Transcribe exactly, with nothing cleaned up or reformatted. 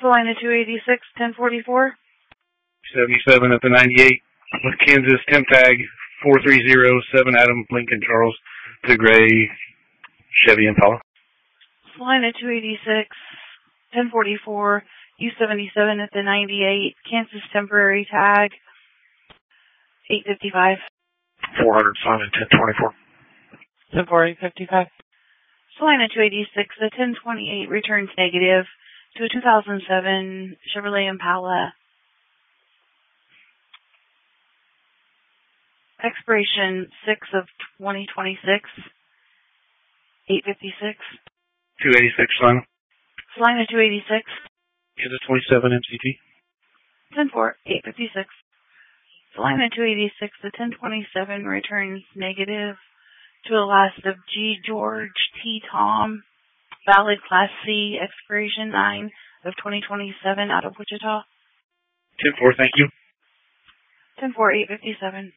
Salina two eighty-six, ten forty-four. seventy-seven at the ninety-eight with Kansas temp tag four three zero seven Adam Lincoln Charles to gray Chevy Impala. Salina two eighty-six, ten forty-four, U seventy-seven at the ninety-eight, Kansas temporary tag eight fifty-five. four hundred Simon ten twenty-four. ten four eight fifty-five. Salina two eighty-six, the ten twenty-eight returns negative to a two thousand seven Chevrolet Impala. Expiration six of twenty twenty-six, eight fifty-six. two eighty-six Salina. Salina two eighty-six. Kansas twenty-seven M C T. ten four, eight fifty-six. Salina two eighty-six, the ten twenty-seven returns negative to a last of G. George T. Tom, valid Class C, expiration nine of twenty twenty-seven out of Wichita. ten four, thank you. ten four, eight fifty-seven.